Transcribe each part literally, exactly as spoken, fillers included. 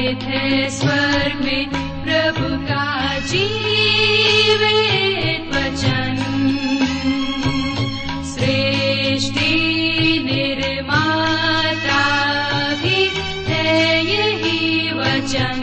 निहित है स्वर्ग में प्रभु का जीवित वचन। सृष्टि निर्माता भी है यही वचन।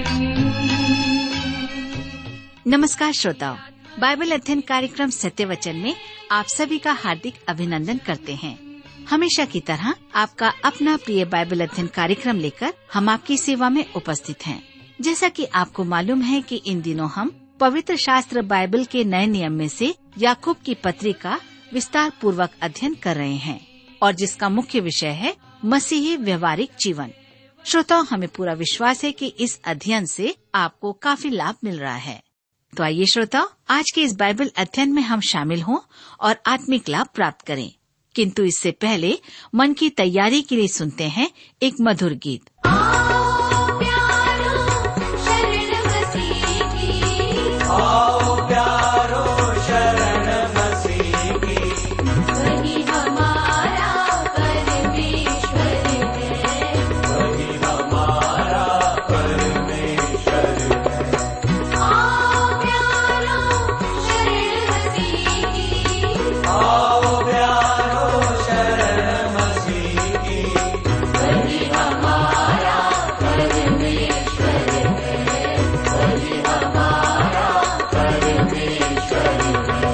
नमस्कार श्रोताओ, बाइबल अध्ययन कार्यक्रम सत्य वचन में आप सभी का हार्दिक अभिनंदन करते हैं। हमेशा की तरह आपका अपना प्रिय बाइबल अध्ययन कार्यक्रम लेकर हम आपकी सेवा में उपस्थित हैं। जैसा कि आपको मालूम है कि इन दिनों हम पवित्र शास्त्र बाइबल के नए नियम में से याकूब की पत्री का विस्तार पूर्वक अध्ययन कर रहे हैं और जिसका मुख्य विषय है मसीही व्यवहारिक जीवन। श्रोताओ, हमें पूरा विश्वास है कि इस अध्ययन से आपको काफी लाभ मिल रहा है। तो आइए श्रोताओ, आज के इस बाइबल अध्ययन में हम शामिल हों और आत्मिक लाभ प्राप्त करें। किंतु इससे पहले मन की तैयारी के लिए सुनते हैं एक मधुर गीत। आओ प्यारो शरण मसीह की, आओ प्यारो शरण मसीह की, वही हमारा परमेश्वर है, वही हमारा परमेश्वर है। आओ प्यारो शरण मसीह की, आओ प्यारो शरण मसीह की, वही हमारा परमेश्वर है, वही हमारा परमेश्वर है।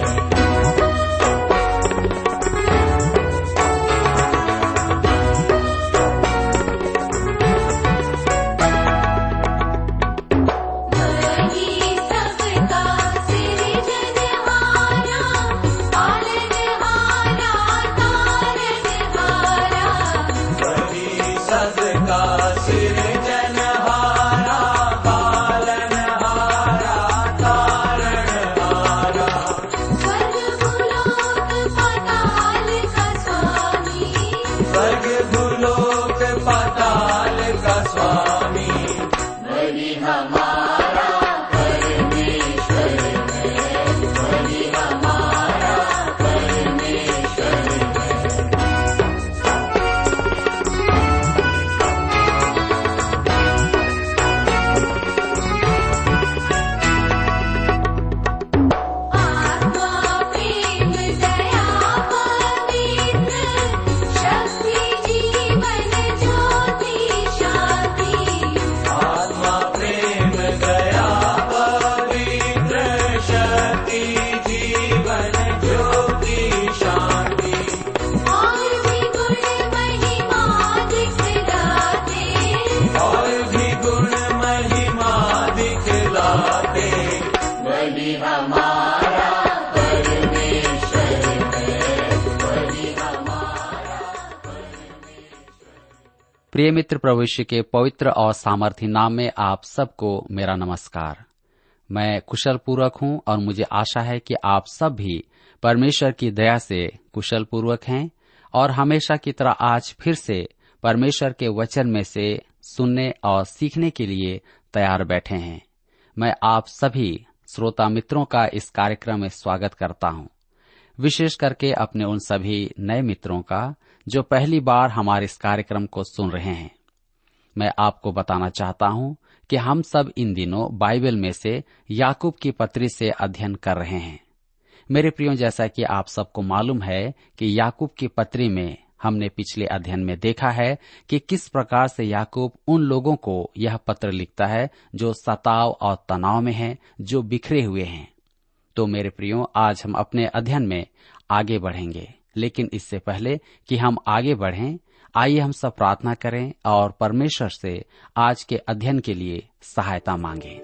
वही सबका सृजनहारा, पालनहारा, तारनहारा, वही सबका सृजनहारा, पालनहारा, तारणहारा। स्वर्ग भूलोक पाताल का स्वामी, स्वर्ग भूलोक पाताल का स्वामी, वही हमारा परमेश्वर है, वही हमारा परमेश्वर है। आत्मा प्रेम दया पवित्र शक्ति जीवन ज्योति शांति, आत्मा प्रेम दया पवित्र शक्ति जीवन ज्योति शांति। और भी गुण महिमा दिखलाते, और भी गुण महिमा दिखलाते, वही हमारा परमेश्वर है, वही हमारा प्रिय मित्र, प्रभु यीशु के पवित्र और सामर्थी नाम में आप सबको मेरा नमस्कार। मैं कुशल पूर्वक हूं और मुझे आशा है कि आप सब भी परमेश्वर की दया से कुशल पूर्वक हैं और हमेशा की तरह आज फिर से परमेश्वर के वचन में से सुनने और सीखने के लिए तैयार बैठे हैं। मैं आप सभी श्रोता मित्रों का इस कार्यक्रम में स्वागत करता हूं, विशेष करके अपने उन सभी नए मित्रों का जो पहली बार हमारे इस कार्यक्रम को सुन रहे हैं। मैं आपको बताना चाहता हूं कि हम सब इन दिनों बाइबल में से याकूब की पत्री से अध्ययन कर रहे हैं। मेरे प्रियो, जैसा कि आप सबको मालूम है कि याकूब की पत्री में हमने पिछले अध्ययन में देखा है कि किस प्रकार से याकूब उन लोगों को यह पत्र लिखता है जो सताव और तनाव में हैं, जो बिखरे हुए हैं। तो मेरे प्रियो, आज हम अपने अध्ययन में आगे बढ़ेंगे, लेकिन इससे पहले कि हम आगे बढ़ें, आइए हम सब प्रार्थना करें और परमेश्वर से आज के अध्ययन के लिए सहायता मांगें।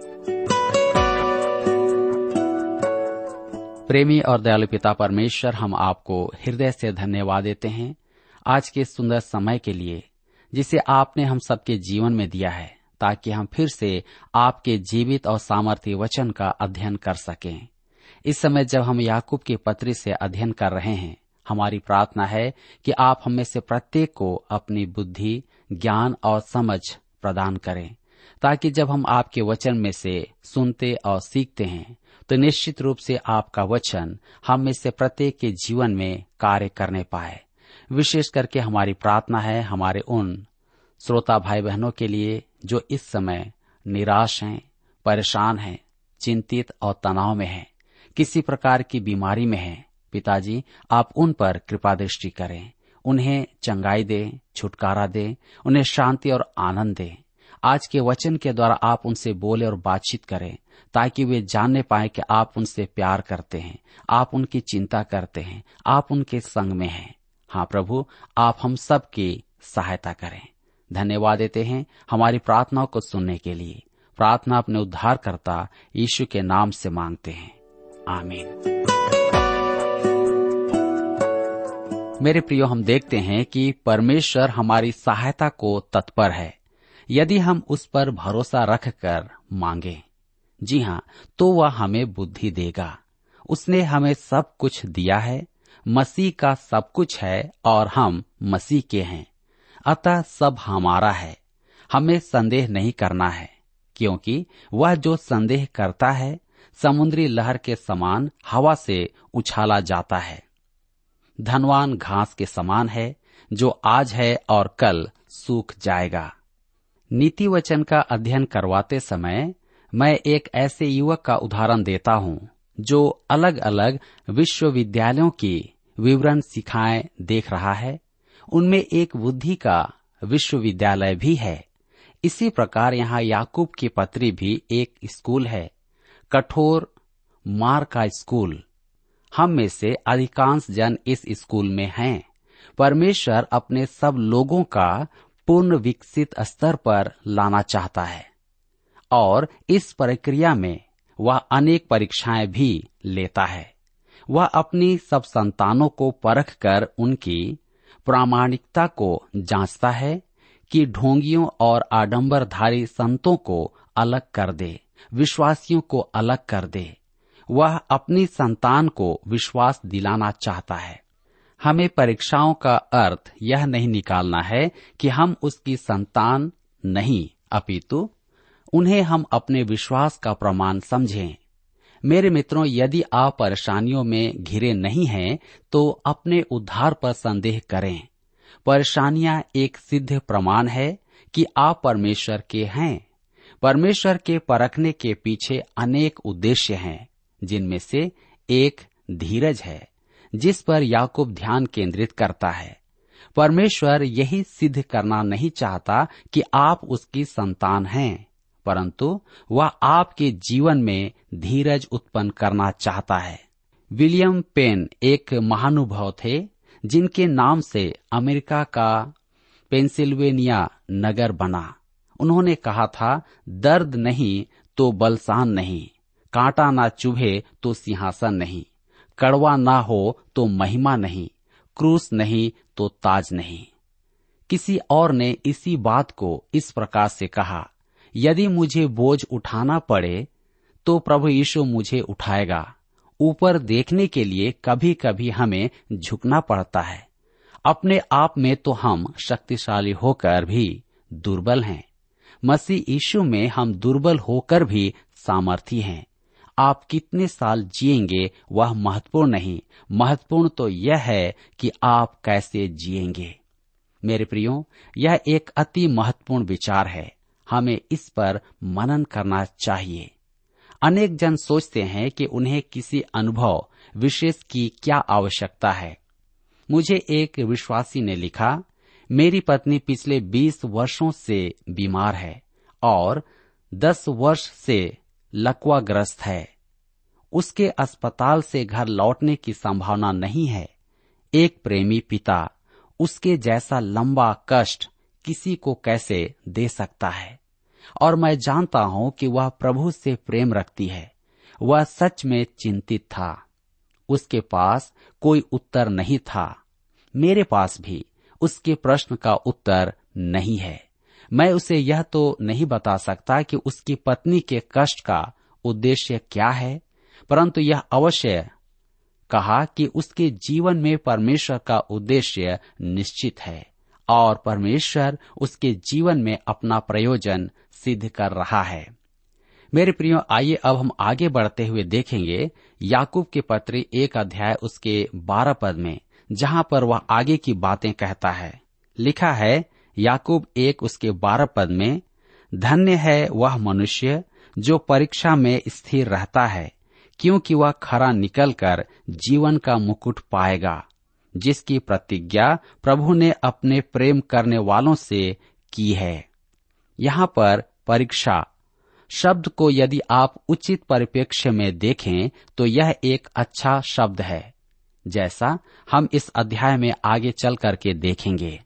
प्रेमी और दयालु पिता परमेश्वर, हम आपको हृदय से धन्यवाद देते हैं आज के सुंदर समय के लिए जिसे आपने हम सबके जीवन में दिया है, ताकि हम फिर से आपके जीवित और सामर्थ्य वचन का अध्ययन कर सकें। इस समय जब हम याकूब की पत्री से अध्ययन कर रहे हैं, हमारी प्रार्थना है कि आप हमें से प्रत्येक को अपनी बुद्धि, ज्ञान और समझ प्रदान करें, ताकि जब हम आपके वचन में से सुनते और सीखते हैं तो निश्चित रूप से आपका वचन हम में से प्रत्येक के जीवन में कार्य करने पाए। विशेष करके हमारी प्रार्थना है हमारे उन श्रोता भाई बहनों के लिए जो इस समय निराश हैं, परेशान हैं, चिंतित और तनाव में हैं, किसी प्रकार की बीमारी में हैं, पिताजी आप उन पर कृपा दृष्टि करें, उन्हें चंगाई दें, छुटकारा दें, उन्हें शांति और आनंद दें। आज के वचन के द्वारा आप उनसे बोले और बातचीत करें, ताकि वे जानने पाए कि आप उनसे प्यार करते हैं, आप उनकी चिंता करते हैं, आप उनके संग में हैं। हाँ प्रभु, आप हम सब की सहायता करें। धन्यवाद देते हैं हमारी प्रार्थनाओं को सुनने के लिए। प्रार्थना अपने उद्धारकर्ता यीशु के नाम से मांगते हैं, आमीन। मेरे प्रियो, हम देखते हैं कि परमेश्वर हमारी सहायता को तत्पर है, यदि हम उस पर भरोसा रखकर मांगे। जी हाँ, तो वह हमें बुद्धि देगा। उसने हमें सब कुछ दिया है, मसीह का सब कुछ है और हम मसीह के हैं, अतः सब हमारा है। हमें संदेह नहीं करना है, क्योंकि वह जो संदेह करता है समुद्री लहर के समान हवा से उछाला जाता है। धनवान घास के समान है, जो आज है और कल सूख जाएगा। नीति वचन का अध्ययन करवाते समय मैं एक ऐसे युवक का उदाहरण देता हूँ, जो अलग अलग विश्वविद्यालयों की विवरण शिक्षाएं देख रहा है। उनमें एक बुद्धि का विश्वविद्यालय भी है। इसी प्रकार यहाँ याकूब की पत्री भी एक स्कूल है, कठोर मार का स्कूल। हम में से अधिकांश जन इस स्कूल में हैं। परमेश्वर अपने सब लोगों का पूर्ण विकसित स्तर पर लाना चाहता है और इस प्रक्रिया में वह अनेक परीक्षाएं भी लेता है। वह अपनी सब संतानों को परखकर उनकी प्रामाणिकता को जांचता है कि ढोंगियों और आडंबरधारी संतों को अलग कर दे, विश्वासियों को अलग कर दे। वह अपनी संतान को विश्वास दिलाना चाहता है। हमें परीक्षाओं का अर्थ यह नहीं निकालना है कि हम उसकी संतान नहीं, अपितु उन्हें हम अपने विश्वास का प्रमाण समझें। मेरे मित्रों, यदि आप परेशानियों में घिरे नहीं हैं, तो अपने उद्धार पर संदेह करें। परेशानियां एक सिद्ध प्रमाण है कि आप परमेश्वर के हैं। परमेश्वर के परखने के पीछे अनेक उद्देश्य हैं, जिनमें से एक धीरज है, जिस पर याकूब ध्यान केंद्रित करता है। परमेश्वर यही सिद्ध करना नहीं चाहता कि आप उसकी संतान हैं, परंतु वह आपके जीवन में धीरज उत्पन्न करना चाहता है। विलियम पेन एक महानुभव थे, जिनके नाम से अमेरिका का पेंसिल्वेनिया नगर बना। उन्होंने कहा था, दर्द नहीं तो बलसान नहीं, कांटा ना चुभे तो सिंहासन नहीं, कड़वा ना हो तो महिमा नहीं, क्रूस नहीं तो ताज नहीं। किसी और ने इसी बात को इस प्रकार से कहा, यदि मुझे बोझ उठाना पड़े तो प्रभु यीशु मुझे उठाएगा। ऊपर देखने के लिए कभी कभी हमें झुकना पड़ता है। अपने आप में तो हम शक्तिशाली होकर भी दुर्बल हैं। मसीह यीशु में हम दुर्बल होकर भी सामर्थी हैं। आप कितने साल जिएंगे वह महत्वपूर्ण नहीं, महत्वपूर्ण तो यह है कि आप कैसे जिएंगे। मेरे प्रियो, यह एक अति महत्वपूर्ण विचार है। हमें इस पर मनन करना चाहिए। अनेक जन सोचते हैं कि उन्हें किसी अनुभव विशेष की क्या आवश्यकता है। मुझे एक विश्वासी ने लिखा, मेरी पत्नी पिछले बीस वर्षों से बीमार है और दस वर्ष से लकवाग्रस्त है। उसके अस्पताल से घर लौटने की संभावना नहीं है। एक प्रेमी पिता उसके जैसा लंबा कष्ट किसी को कैसे दे सकता है? और मैं जानता हूं कि वह प्रभु से प्रेम रखती है। वह सच में चिंतित था। उसके पास कोई उत्तर नहीं था। मेरे पास भी उसके प्रश्न का उत्तर नहीं है। मैं उसे यह तो नहीं बता सकता कि उसकी पत्नी के कष्ट का उद्देश्य क्या है, परंतु यह अवश्य कहा कि उसके जीवन में परमेश्वर का उद्देश्य निश्चित है और परमेश्वर उसके जीवन में अपना प्रयोजन सिद्ध कर रहा है। मेरे प्रियो, आइए अब हम आगे बढ़ते हुए देखेंगे याकूब के पत्री एक अध्याय उसके बारह पद में, जहां पर वह आगे की बातें कहता है। लिखा है याकूब एक उसके बारह पद में, धन्य है वह मनुष्य जो परीक्षा में स्थिर रहता है, क्योंकि वह खरा निकलकर जीवन का मुकुट पाएगा, जिसकी प्रतिज्ञा प्रभु ने अपने प्रेम करने वालों से की है। यहाँ पर परीक्षा शब्द को यदि आप उचित परिप्रेक्ष्य में देखें तो यह एक अच्छा शब्द है, जैसा हम इस अध्याय में आगे चल करके देखेंगे।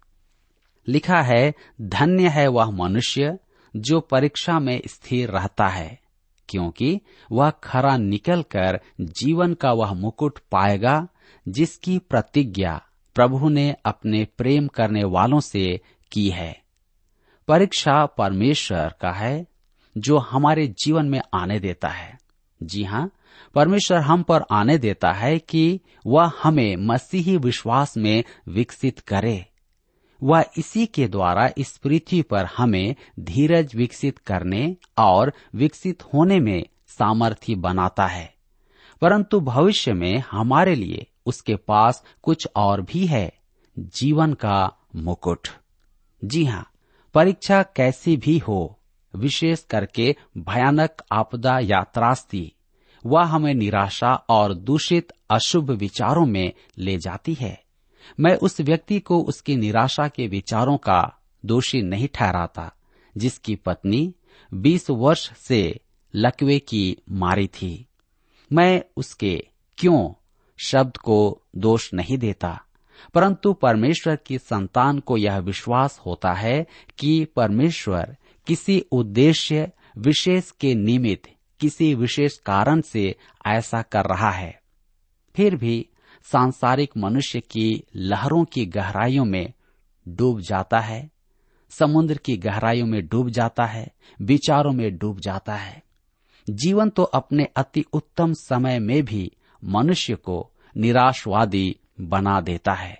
लिखा है, धन्य है वह मनुष्य जो परीक्षा में स्थिर रहता है, क्योंकि वह खरा निकलकर जीवन का वह मुकुट पाएगा, जिसकी प्रतिज्ञा प्रभु ने अपने प्रेम करने वालों से की है। परीक्षा परमेश्वर का है जो हमारे जीवन में आने देता है। जी हाँ, परमेश्वर हम पर आने देता है कि वह हमें मसीही विश्वास में विकसित करे। वह इसी के द्वारा इस पृथ्वी पर हमें धीरज विकसित करने और विकसित होने में सामर्थ्य बनाता है। परंतु भविष्य में हमारे लिए उसके पास कुछ और भी है, जीवन का मुकुट। जी हाँ, परीक्षा कैसी भी हो, विशेष करके भयानक आपदा या त्रासदी, वह हमें निराशा और दूषित अशुभ विचारों में ले जाती है। मैं उस व्यक्ति को उसकी निराशा के विचारों का दोषी नहीं ठहराता जिसकी पत्नी बीस वर्ष से लकवे की मारी थी। मैं उसके क्यों शब्द को दोष नहीं देता, परंतु परमेश्वर की संतान को यह विश्वास होता है कि परमेश्वर किसी उद्देश्य विशेष के निमित्त किसी विशेष कारण से ऐसा कर रहा है। फिर भी सांसारिक मनुष्य की लहरों की गहराइयों में डूब जाता है, समुद्र की गहराइयों में डूब जाता है, विचारों में डूब जाता है। जीवन तो अपने अति उत्तम समय में भी मनुष्य को निराशवादी बना देता है।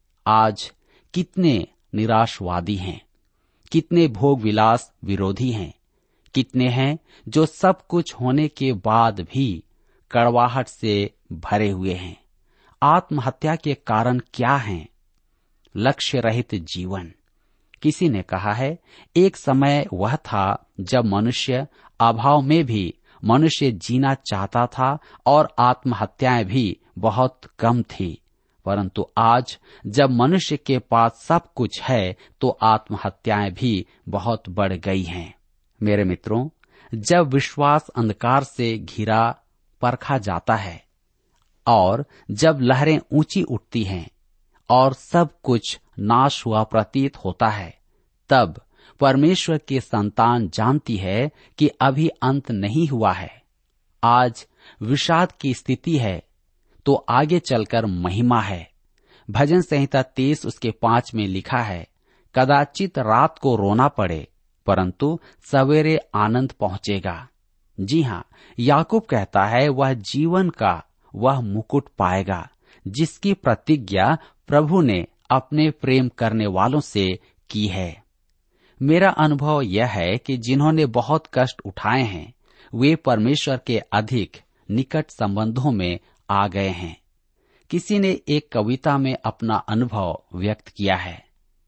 आज कितने निराशवादी हैं, कितने भोग विलास विरोधी हैं, कितने हैं जो सब कुछ होने के बाद भी कड़वाहट से भरे हुए हैं। आत्महत्या के कारण क्या हैं? लक्ष्य रहित जीवन। किसी ने कहा है, एक समय वह था जब मनुष्य अभाव में भी मनुष्य जीना चाहता था और आत्महत्याएं भी बहुत कम थी, परंतु आज जब मनुष्य के पास सब कुछ है तो आत्महत्याएं भी बहुत बढ़ गई हैं। मेरे मित्रों, जब विश्वास अंधकार से घिरा परखा जाता है और जब लहरें ऊंची उठती हैं और सब कुछ नाश हुआ प्रतीत होता है, तब परमेश्वर की संतान जानती है कि अभी अंत नहीं हुआ है। आज विषाद की स्थिति है तो आगे चलकर महिमा है। भजन संहिता तीस उसके पांच में लिखा है, कदाचित रात को रोना पड़े परंतु सवेरे आनंद पहुंचेगा। जी हाँ, याकूब कहता है वह जीवन का वह मुकुट पाएगा जिसकी प्रतिज्ञा प्रभु ने अपने प्रेम करने वालों से की है। मेरा अनुभव यह है कि जिन्होंने बहुत कष्ट उठाए हैं वे परमेश्वर के अधिक निकट संबंधों में आ गए हैं। किसी ने एक कविता में अपना अनुभव व्यक्त किया है,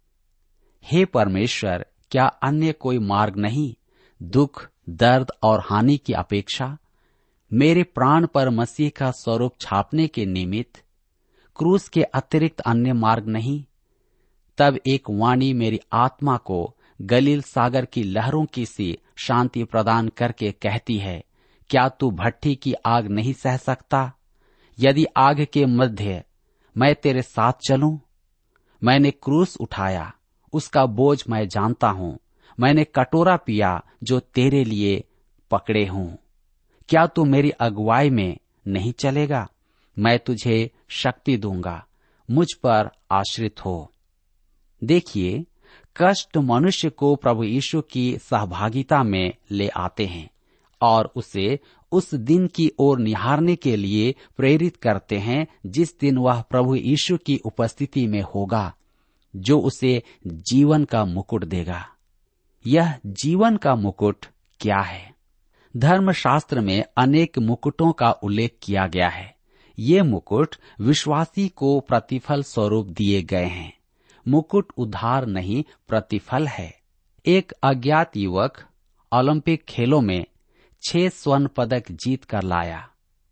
हे परमेश्वर, क्या अन्य कोई मार्ग नहीं दुख, दर्द और हानि की अपेक्षा? मेरे प्राण पर मसीह का स्वरूप छापने के निमित्त क्रूस के अतिरिक्त अन्य मार्ग नहीं। तब एक वाणी मेरी आत्मा को गलील सागर की लहरों की सी शांति प्रदान करके कहती है, क्या तू भट्ठी की आग नहीं सह सकता? यदि आग के मध्य मैं तेरे साथ चलूं? मैंने क्रूस उठाया, उसका बोझ मैं जानता हूं। मैंने कटोरा पिया जो तेरे लिए पकड़े हूं। क्या तू मेरी अगुवाई में नहीं चलेगा? मैं तुझे शक्ति दूंगा, मुझ पर आश्रित हो। देखिए, कष्ट मनुष्य को प्रभु यीशु की सहभागिता में ले आते हैं और उसे उस दिन की ओर निहारने के लिए प्रेरित करते हैं जिस दिन वह प्रभु यीशु की उपस्थिति में होगा, जो उसे जीवन का मुकुट देगा। यह जीवन का मुकुट क्या है? धर्मशास्त्र में अनेक मुकुटों का उल्लेख किया गया है। ये मुकुट विश्वासी को प्रतिफल स्वरूप दिए गए हैं। मुकुट उधार नहीं, प्रतिफल है। एक अज्ञात युवक ओलंपिक खेलों में छह स्वर्ण पदक जीत कर लाया।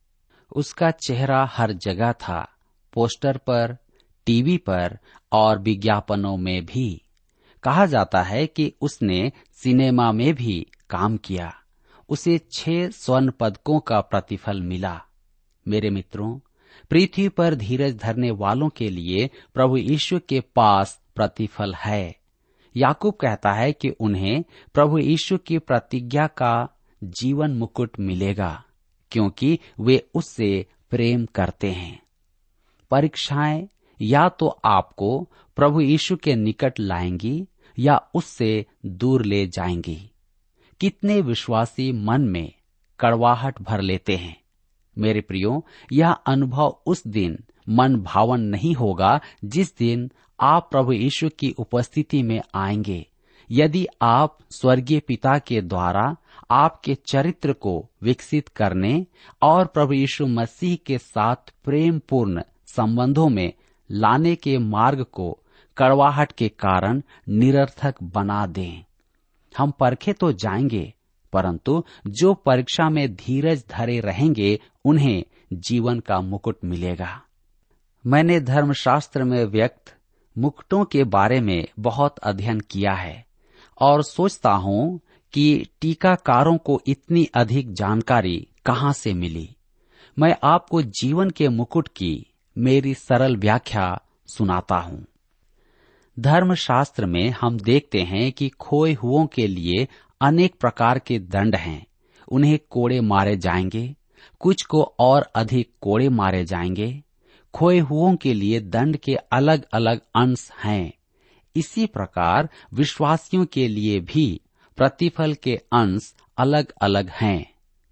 उसका चेहरा हर जगह था, पोस्टर पर, टीवी पर और विज्ञापनों में भी। कहा जाता है कि उसने सिनेमा में भी काम किया। उसे छह स्वर्ण पदकों का प्रतिफल मिला। मेरे मित्रों, पृथ्वी पर धीरज धरने वालों के लिए प्रभु यीशु के पास प्रतिफल है। याकूब कहता है कि उन्हें प्रभु यीशु की प्रतिज्ञा का जीवन मुकुट मिलेगा, क्योंकि वे उससे प्रेम करते हैं। परीक्षाएं या तो आपको प्रभु यीशु के निकट लाएंगी या उससे दूर ले जाएंगी। कितने विश्वासी मन में कड़वाहट भर लेते हैं। मेरे प्रियो, यह अनुभव उस दिन मन भावन नहीं होगा जिस दिन आप प्रभु यीशु की उपस्थिति में आएंगे। यदि आप स्वर्गीय पिता के द्वारा आपके चरित्र को विकसित करने और प्रभु यीशु मसीह के साथ प्रेम पूर्ण संबंधों में लाने के मार्ग को कड़वाहट के कारण निरर्थक बना दें। हम परखे तो जाएंगे, परंतु जो परीक्षा में धीरज धरे रहेंगे उन्हें जीवन का मुकुट मिलेगा। मैंने धर्मशास्त्र में व्यक्त मुकुटों के बारे में बहुत अध्ययन किया है और सोचता हूँ कि टीकाकारों को इतनी अधिक जानकारी कहाँ से मिली। मैं आपको जीवन के मुकुट की मेरी सरल व्याख्या सुनाता हूँ। धर्मशास्त्र में हम देखते हैं कि खोए हुओं के लिए अनेक प्रकार के दंड हैं। उन्हें कोड़े मारे जाएंगे, कुछ को और अधिक कोड़े मारे जाएंगे। खोए हुओं के लिए दंड के अलग अलग अंश हैं। इसी प्रकार विश्वासियों के लिए भी प्रतिफल के अंश अलग अलग हैं।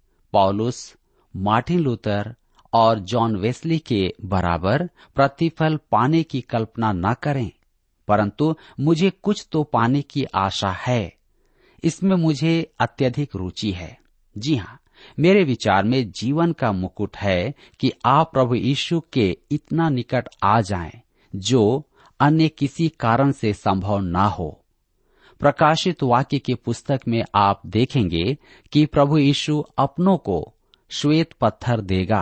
पौलुस, मार्टिन लूथर और जॉन वेस्ली के बराबर प्रतिफल पाने की कल्पना न करें, परंतु मुझे कुछ तो पाने की आशा है। इसमें मुझे अत्यधिक रुचि है। जी हाँ, मेरे विचार में जीवन का मुकुट है कि आप प्रभु यीशु के इतना निकट आ जाएं, जो अन्य किसी कारण से संभव ना हो। प्रकाशित वाक्य की पुस्तक में आप देखेंगे कि प्रभु यीशु अपनों को श्वेत पत्थर देगा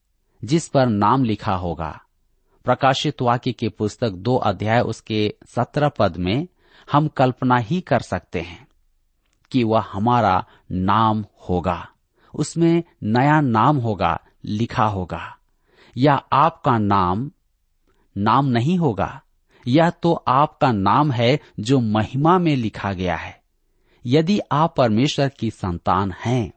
जिस पर नाम लिखा होगा। प्रकाशित वाक्य की पुस्तक दो अध्याय उसके सत्रह पद में हम कल्पना ही कर सकते हैं कि वह हमारा नाम होगा। उसमें नया नाम होगा, लिखा होगा। या आपका नाम नाम नहीं होगा, यह तो आपका नाम है जो महिमा में लिखा गया है। यदि आप परमेश्वर की संतान हैं,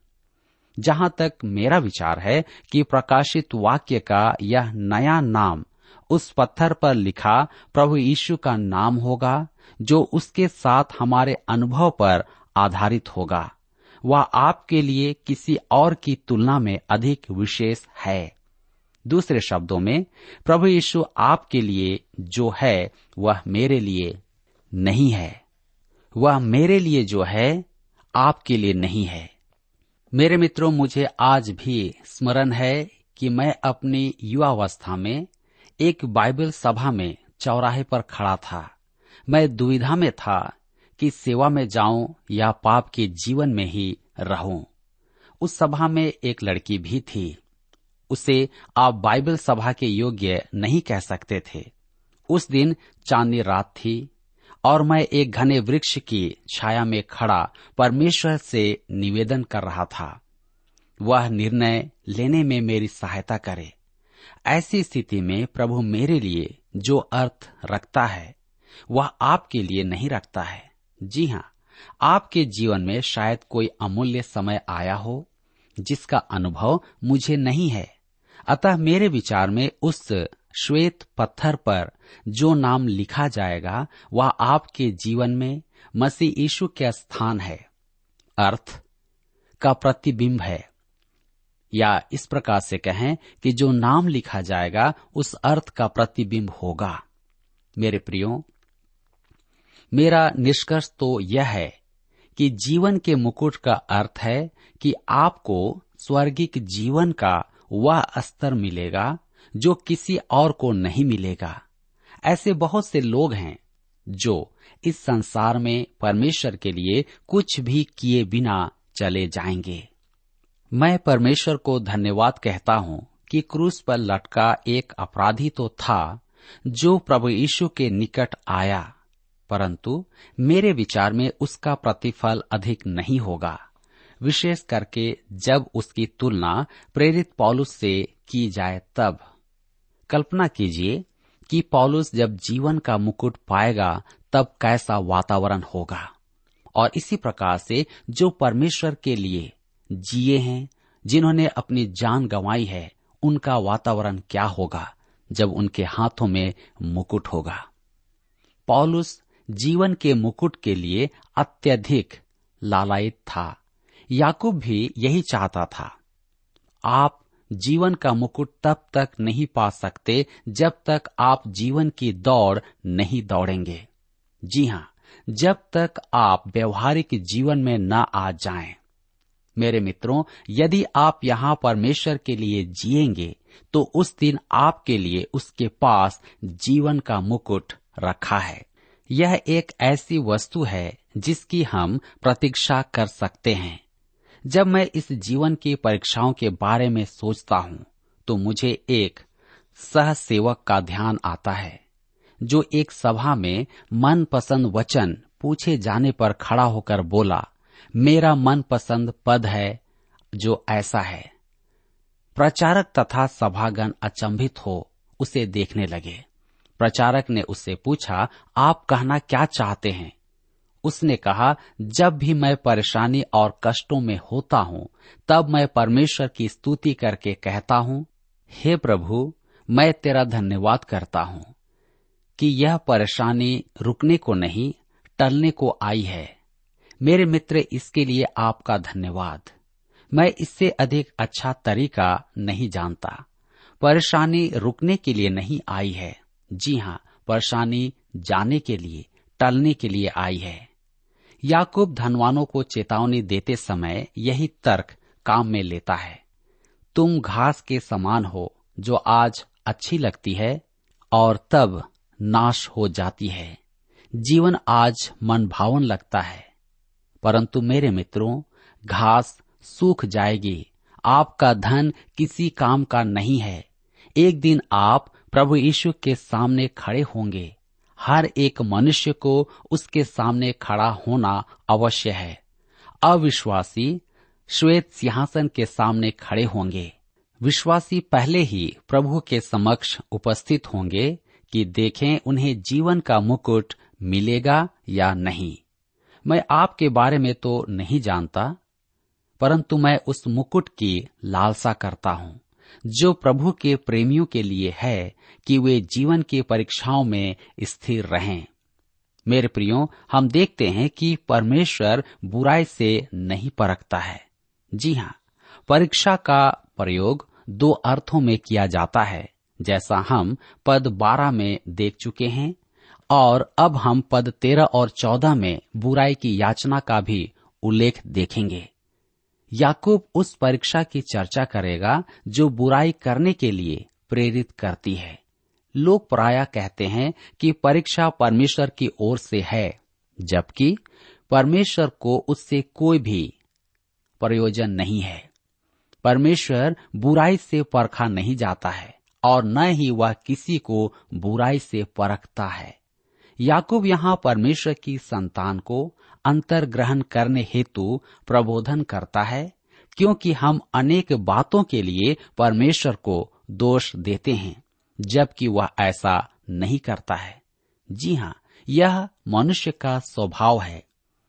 जहां तक मेरा विचार है कि प्रकाशित वाक्य का यह नया नाम उस पत्थर पर लिखा प्रभु यीशु का नाम होगा, जो उसके साथ हमारे अनुभव पर आधारित होगा। वह आपके लिए किसी और की तुलना में अधिक विशेष है। दूसरे शब्दों में, प्रभु यीशु आपके लिए जो है वह मेरे लिए नहीं है। वह मेरे लिए जो है आपके लिए नहीं है। मेरे मित्रों, मुझे आज भी स्मरण है कि मैं अपनी युवावस्था में एक बाइबल सभा में चौराहे पर खड़ा था। मैं दुविधा में था कि सेवा में जाऊं या पाप के जीवन में ही रहूं। उस सभा में एक लड़की भी थी। उसे आप बाइबल सभा के योग्य नहीं कह सकते थे। उस दिन चांदनी रात थी और मैं एक घने वृक्ष की छाया में खड़ा परमेश्वर से निवेदन कर रहा था, वह निर्णय लेने में मेरी सहायता करे। ऐसी स्थिति में प्रभु मेरे लिए जो अर्थ रखता है वह आपके लिए नहीं रखता है। जी हाँ, आपके जीवन में शायद कोई अमूल्य समय आया हो जिसका अनुभव मुझे नहीं है। अतः मेरे विचार में उस श्वेत पत्थर पर जो नाम लिखा जाएगा वह आपके जीवन में मसीह यीशु के स्थान है, अर्थ का प्रतिबिंब है। या इस प्रकार से कहें कि जो नाम लिखा जाएगा उस अर्थ का प्रतिबिंब होगा। मेरे प्रियो, मेरा निष्कर्ष तो यह है कि जीवन के मुकुट का अर्थ है कि आपको स्वर्गिक जीवन का वह स्तर मिलेगा जो किसी और को नहीं मिलेगा। ऐसे बहुत से लोग हैं जो इस संसार में परमेश्वर के लिए कुछ भी किए बिना चले जाएंगे। मैं परमेश्वर को धन्यवाद कहता हूँ कि क्रूस पर लटका एक अपराधी तो था जो प्रभु यीशु के निकट आया, परंतु मेरे विचार में उसका प्रतिफल अधिक नहीं होगा, विशेष करके जब उसकी तुलना प्रेरित पौलुस से की जाए तब। कल्पना कीजिए कि पौलुस जब जीवन का मुकुट पाएगा तब कैसा वातावरण होगा। और इसी प्रकार से जो परमेश्वर के लिए जिए हैं, जिन्होंने अपनी जान गंवाई है, उनका वातावरण क्या होगा जब उनके हाथों में मुकुट होगा। पौलुस जीवन के मुकुट के लिए अत्यधिक लालायित था। याकूब भी यही चाहता था। आप जीवन का मुकुट तब तक नहीं पा सकते जब तक आप जीवन की दौड़ नहीं दौड़ेंगे। जी हाँ, जब तक आप व्यवहारिक जीवन में न आ जाएं। मेरे मित्रों, यदि आप यहाँ परमेश्वर के लिए जिएंगे तो उस दिन आपके लिए उसके पास जीवन का मुकुट रखा है। यह एक ऐसी वस्तु है जिसकी हम प्रतीक्षा कर सकते हैं। जब मैं इस जीवन की परीक्षाओं के बारे में सोचता हूँ तो मुझे एक सह सेवक का ध्यान आता है जो एक सभा में मनपसंद वचन पूछे जाने पर खड़ा होकर बोला, मेरा मनपसंद पद है जो ऐसा है। प्रचारक तथा सभागण अचंभित हो उसे देखने लगे। प्रचारक ने उससे पूछा, आप कहना क्या चाहते हैं? उसने कहा, जब भी मैं परेशानी और कष्टों में होता हूँ तब मैं परमेश्वर की स्तुति करके कहता हूँ, हे प्रभु, मैं तेरा धन्यवाद करता हूँ कि यह परेशानी रुकने को नहीं टलने को आई है। मेरे मित्र, इसके लिए आपका धन्यवाद। मैं इससे अधिक अच्छा तरीका नहीं जानता। परेशानी रुकने के लिए नहीं आई है। जी हाँ, परेशानी जाने के लिए, टलने के लिए आई है। याकूब धनवानों को चेतावनी देते समय यही तर्क काम में लेता है। तुम घास के समान हो जो आज अच्छी लगती है और तब नाश हो जाती है। जीवन आज मनभावन लगता है, परंतु मेरे मित्रों, घास सूख जाएगी। आपका धन किसी काम का नहीं है। एक दिन आप प्रभु यीशु के सामने खड़े होंगे। हर एक मनुष्य को उसके सामने खड़ा होना अवश्य है। अविश्वासी श्वेत सिंहासन के सामने खड़े होंगे। विश्वासी पहले ही प्रभु के समक्ष उपस्थित होंगे कि देखें उन्हें जीवन का मुकुट मिलेगा या नहीं। मैं आपके बारे में तो नहीं जानता, परंतु मैं उस मुकुट की लालसा करता हूँ जो प्रभु के प्रेमियों के लिए है कि वे जीवन की परीक्षाओं में स्थिर रहें। मेरे प्रियो, हम देखते हैं कि परमेश्वर बुराई से नहीं परखता है। जी हाँ, परीक्षा का प्रयोग दो अर्थों में किया जाता है, जैसा हम पद बारह में देख चुके हैं, और अब हम पद तेरह और चौदह में बुराई की याचना का भी उल्लेख देखेंगे। याकूब उस परीक्षा की चर्चा करेगा जो बुराई करने के लिए प्रेरित करती है। लोग प्रायः कहते हैं कि परीक्षा परमेश्वर की ओर से है, जबकि परमेश्वर को उससे कोई भी प्रयोजन नहीं है। परमेश्वर बुराई से परखा नहीं जाता है और न ही वह किसी को बुराई से परखता है। याकूब यहाँ परमेश्वर की संतान को अंतर्ग्रहण करने हेतु प्रबोधन करता है, क्योंकि हम अनेक बातों के लिए परमेश्वर को दोष देते हैं, जबकि वह ऐसा नहीं करता है। जी हाँ, यह मनुष्य का स्वभाव है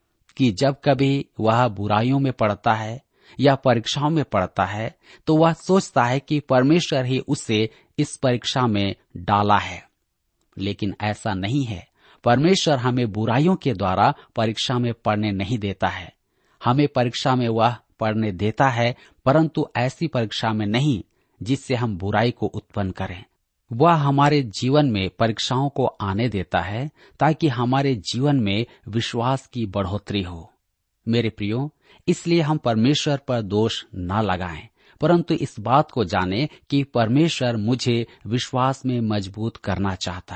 कि जब कभी वह बुराइयों में पड़ता है या परीक्षाओं में पड़ता है तो वह सोचता है कि परमेश्वर ही उसे इस परीक्षा में डाला है, लेकिन ऐसा नहीं है। परमेश्वर हमें बुराइयों के द्वारा परीक्षा में पढ़ने नहीं देता है। हमें परीक्षा में वह पढ़ने देता है, परंतु ऐसी परीक्षा में नहीं जिससे हम बुराई को उत्पन्न करें। वह हमारे जीवन में परीक्षाओं को आने देता है ताकि हमारे जीवन में विश्वास की बढ़ोतरी हो। मेरे प्रियो, इसलिए हम परमेश्वर पर दोष न लगाएं, परंतु इस बात को जानें कि परमेश्वर मुझे विश्वास में मजबूत करना चाहता है।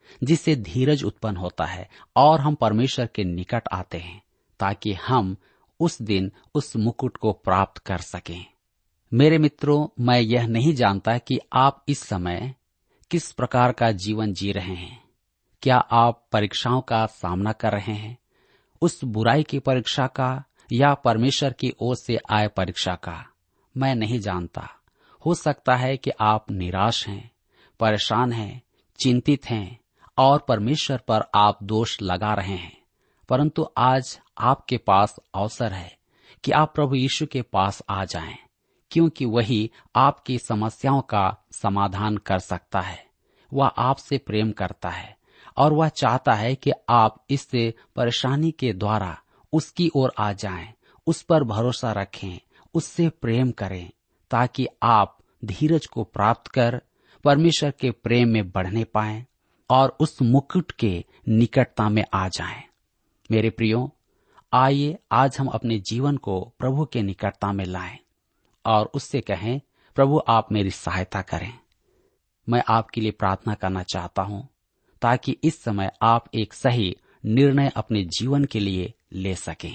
जिससे धीरज उत्पन्न होता है और हम परमेश्वर के निकट आते हैं ताकि हम उस दिन उस मुकुट को प्राप्त कर सकें। मेरे मित्रों, मैं यह नहीं जानता कि आप इस समय किस प्रकार का जीवन जी रहे हैं। क्या आप परीक्षाओं का सामना कर रहे हैं, उस बुराई की परीक्षा का या परमेश्वर की ओर से आए परीक्षा का? मैं नहीं जानता। हो सकता है कि आप निराश हैं, परेशान हैं, चिंतित हैं और परमेश्वर पर आप दोष लगा रहे हैं। परंतु आज आपके पास अवसर है कि आप प्रभु यीशु के पास आ जाएं, क्योंकि वही आपकी समस्याओं का समाधान कर सकता है। वह आपसे प्रेम करता है और वह चाहता है कि आप इस परेशानी के द्वारा उसकी ओर आ जाएं, उस पर भरोसा रखें, उससे प्रेम करें, ताकि आप धीरज को प्राप्त कर परमेश्वर के प्रेम में बढ़ने पाएं और उस मुकुट के निकटता में आ जाएं। मेरे प्रियो, आइए आज हम अपने जीवन को प्रभु के निकटता में लाएं और उससे कहें, प्रभु आप मेरी सहायता करें। मैं आपके लिए प्रार्थना करना चाहता हूं ताकि इस समय आप एक सही निर्णय अपने जीवन के लिए ले सकें।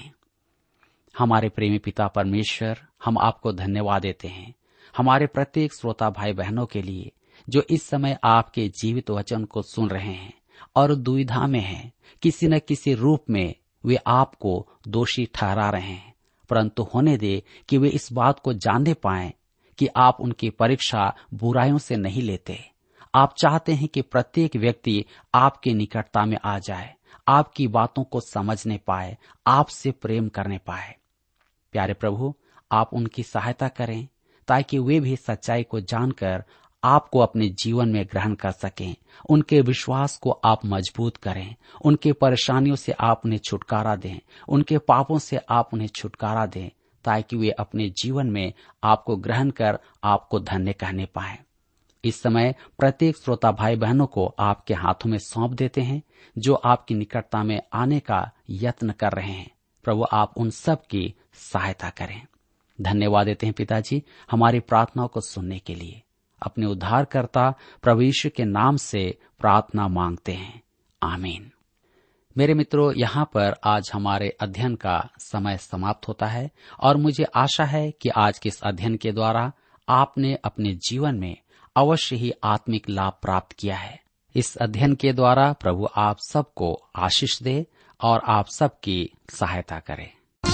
हमारे प्रेमी पिता परमेश्वर, हम आपको धन्यवाद देते हैं हमारे प्रत्येक श्रोता भाई बहनों के लिए जो इस समय आपके जीवित वचन को सुन रहे हैं और दुविधा में हैं। किसी न किसी रूप में वे आपको दोषी ठहरा रहे हैं, परंतु होने दे कि वे इस बात को जानने पाएं कि आप उनकी परीक्षा बुराइयों से नहीं लेते। आप चाहते हैं कि प्रत्येक व्यक्ति आपके निकटता में आ जाए, आपकी बातों को समझने पाए, आपसे प्रेम करने पाए। प्यारे प्रभु, आप उनकी सहायता करें ताकि वे भी सच्चाई को जानकर आपको अपने जीवन में ग्रहण कर सकें। उनके विश्वास को आप मजबूत करें, उनके परेशानियों से आप उन्हें छुटकारा दें, उनके पापों से आप उन्हें छुटकारा दें, ताकि वे अपने जीवन में आपको ग्रहण कर आपको धन्य कहने पाएं। इस समय प्रत्येक श्रोता भाई बहनों को आपके हाथों में सौंप देते हैं जो आपकी निकटता में आने का यत्न कर रहे हैं। प्रभु, आप उन सब की सहायता करें। धन्यवाद देते हैं पिताजी हमारी प्रार्थनाओं को सुनने के लिए। अपने उद्धारकर्ता प्रभु यीशु के नाम से प्रार्थना मांगते हैं, आमीन। मेरे मित्रों, यहाँ पर आज हमारे अध्ययन का समय समाप्त होता है और मुझे आशा है कि आज के इस अध्ययन के द्वारा आपने अपने जीवन में अवश्य ही आत्मिक लाभ प्राप्त किया है। इस अध्ययन के द्वारा प्रभु आप सबको आशीष दे और आप सबकी सहायता करे।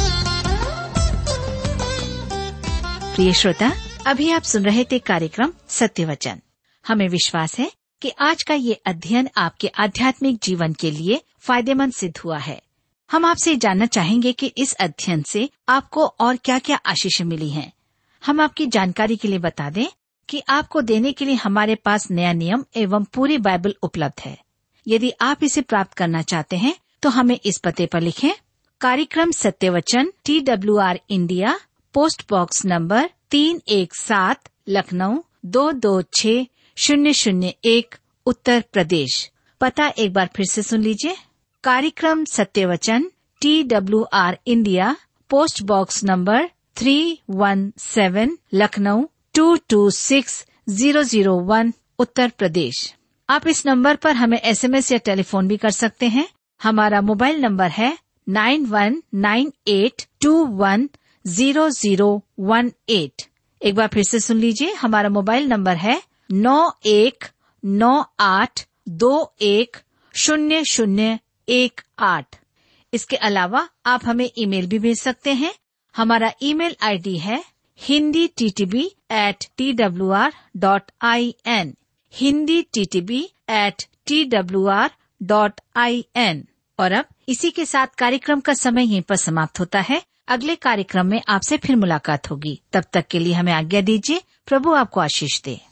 प्रिय श्रोता, अभी आप सुन रहे थे कार्यक्रम सत्य वचन। हमें विश्वास है कि आज का ये अध्ययन आपके आध्यात्मिक जीवन के लिए फायदेमंद सिद्ध हुआ है। हम आपसे जानना चाहेंगे कि इस अध्ययन से आपको और क्या क्या आशीष मिली हैं। हम आपकी जानकारी के लिए बता दें कि आपको देने के लिए हमारे पास नया नियम एवं पूरी बाइबल उपलब्ध है। यदि आप इसे प्राप्त करना चाहते हैं तो हमें इस पते पर लिखें। कार्यक्रम सत्य वचन, T W R India, post box number तीन एक सात, लखनऊ दो दो छः शून्य शून्य एक, उत्तर प्रदेश। पता एक बार फिर से सुन लीजिए। कार्यक्रम सत्य वचन, T W R India, post box number three one seven, Lucknow two two six zero zero one, Uttar Pradesh. आप इस नंबर पर हमें एस एम एस या टेलीफोन भी कर सकते हैं। हमारा मोबाइल नंबर है nine one nine eight two one zero zero one eight. एक बार फिर से सुन लीजिए। हमारा मोबाइल नंबर है नौ एक नौ आठ दो एक शून्य शून्य एक आठ। इसके अलावा आप हमें ईमेल भी भेज सकते हैं। हमारा ईमेल आईडी है Hindi T T B at T W R dot I N, Hindi T T B at T W R dot I N. और अब इसी के साथ कार्यक्रम का समय यहीं पर समाप्त होता है। अगले कार्यक्रम में आपसे फिर मुलाकात होगी। तब तक के लिए हमें आज्ञा दीजिए। प्रभु आपको आशीष दे।